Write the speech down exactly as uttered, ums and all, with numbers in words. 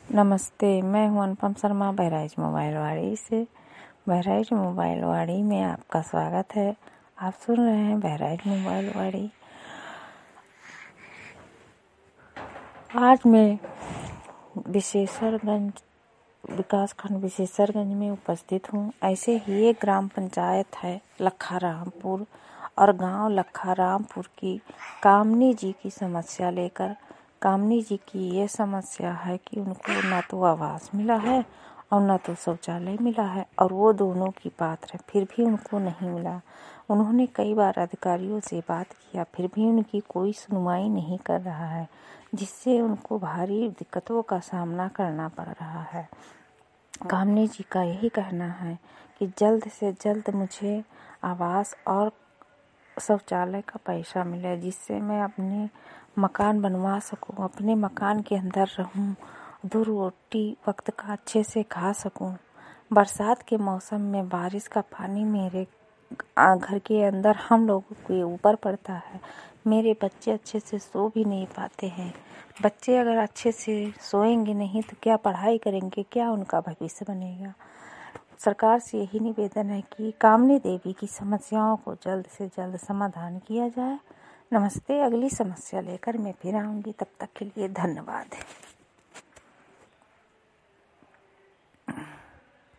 नमस्ते, मैं हूं अनुपम शर्मा बहराइच मोबाइल वाड़ी से। बहराइच मोबाइल वाड़ी में आपका स्वागत है। आप सुन रहे हैं बहराइच मोबाइल वाड़ी। आज मैं विशेषरगंज विकासखंड विशेषरगंज में उपस्थित हूं। ऐसे ही एक ग्राम पंचायत है लखारामपुर और गांव लखारामपुर की कामनी जी की समस्या लेकर। कामनी जी की ये समस्या है कि उनको न तो आवास मिला है और न तो शौचालय मिला है, और वो दोनों की पात्र है, फिर भी उनको नहीं मिला। उन्होंने कई बार अधिकारियों से बात किया, फिर भी उनकी कोई सुनवाई नहीं कर रहा है, जिससे उनको भारी दिक्कतों का सामना करना पड़ रहा है। कामनी जी का यही कहना है कि जल्द से जल्द मुझे आवास और शौचालय का पैसा मिले, जिससे मैं अपने मकान बनवा सकूं, अपने मकान के अंदर रहूं, दो रोटी वक्त का अच्छे से खा सकूं। बरसात के मौसम में बारिश का पानी मेरे घर के अंदर हम लोगों के ऊपर पड़ता है। मेरे बच्चे अच्छे से सो भी नहीं पाते हैं। बच्चे अगर अच्छे से सोएंगे नहीं तो क्या पढ़ाई करेंगे, क्या उनका भविष्य बनेगा। सरकार से यही निवेदन है कि कामनी देवी की समस्याओं को जल्द से जल्द समाधान किया जाए। नमस्ते, अगली समस्या लेकर मैं फिर आऊंगी, तब तक के लिए धन्यवाद।